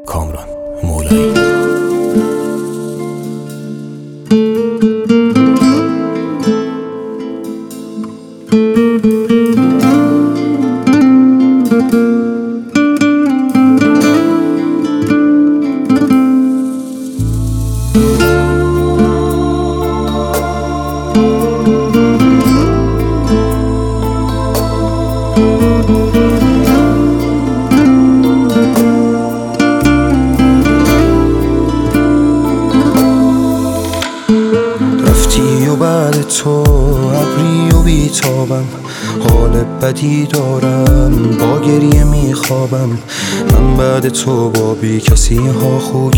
کامران مولایی. رفتی و بعد تو ابری و بیتابم، حال بدی دارم با گریه میخوابم. من بعد تو با بی کسی ها خو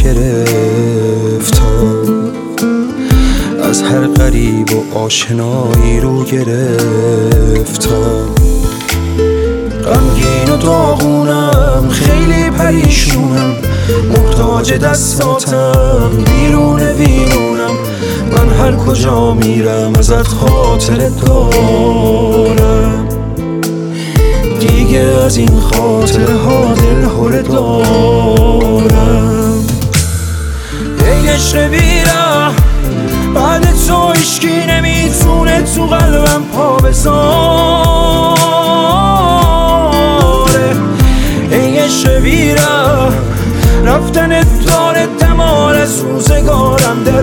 گرفتم، از هر غریب و آشنایی رو گرفتم. غمگین و داغونم، خیلی پریشونم، محتاج دستاتم، بیرون ویرونم. من هر کجا میرم ازت خاطره دارم، دیگه از این خاطره ها دلهره دارم. ای عشق بیره، بعد تو هیچکی نمیتونه تو قلبم پا بذاره. ای عشق بیره، رفتن داره دمار از روزگارم در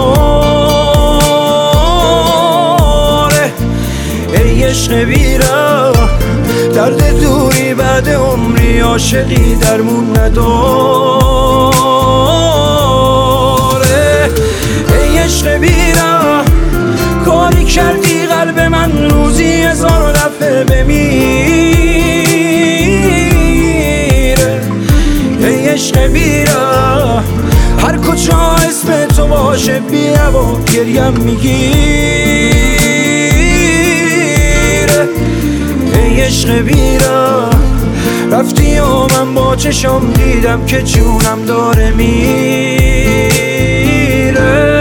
میاره. ای عشق بیره، درد دوری بعد عمری عاشقی درمون نداره. ای عشق بیره، کاری کردی قلب من روزی 1000 دفعه بمیره. ای عشق بیره، هر کجا اسم تو باشه بی هوا گریم میگیره. ای عشق بیره، رفتی و من با چشم دیدم که جونم داره میره.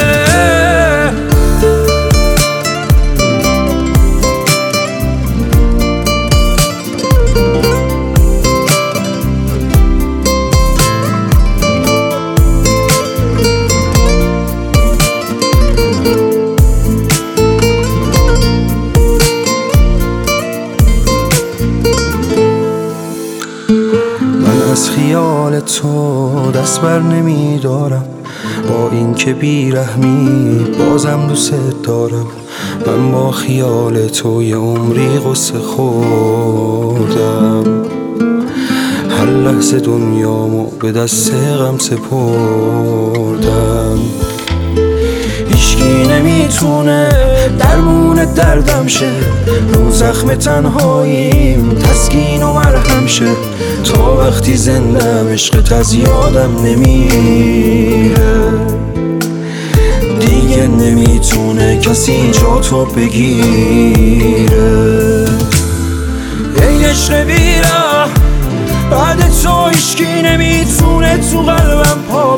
از خیال تو دست بر نمی دارم، با این که بیرحمی بازم دوست دارم. من با خیال تو یه عمری غصه خوردم، هر لحظه دنیامو به دست غم سپردم. هیچکی نمیتونه درمون دردم شه، رو زخم تنهاییم تسکین و مرهم شه. تا وقتی زندم عشقت از یادم نمیره، دیگه نمیتونه کسی جا تو بگیره. ای عشق بیره، بعد تو هیچکی نمیتونه تو قلبم پا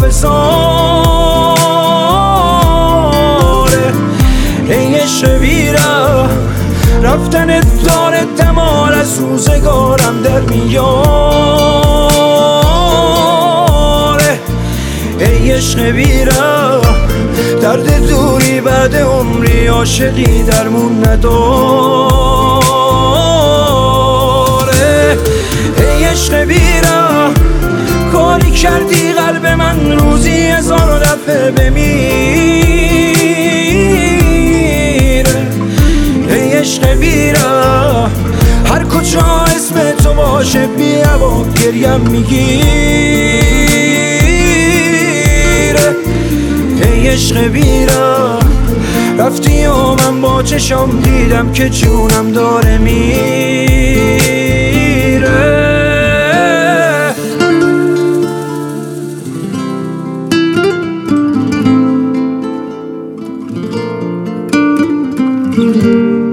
بذاره. ای عشق بیره، رفتن داره دمار از روزگارم در میاره. ای عشق بیره، درد دوری بعد عمری عاشقی درمون نداره. ای عشق بیره، کاری کردی قلب من روزی 1000 دفعه بمیره. ای عشق بیره، هر کجا اسم تو باشه بی هوا گریم میگیره. ای عشق بیره، رفتی و من با چشم دیدم که جونم داره میره.